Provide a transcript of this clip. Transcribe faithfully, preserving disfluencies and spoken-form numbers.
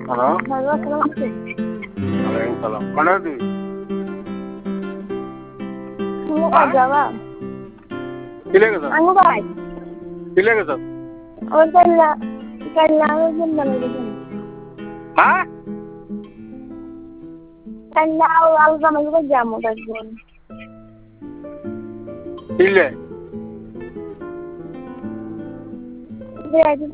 hello വലൈക്കും സലാം കണ്ടത് किलेगा sir അങ്ങ് പോയി किलेगा सर और कल्ला कल्ला हाँ कल्ला वाला समझ को जामो कर बोल किले दे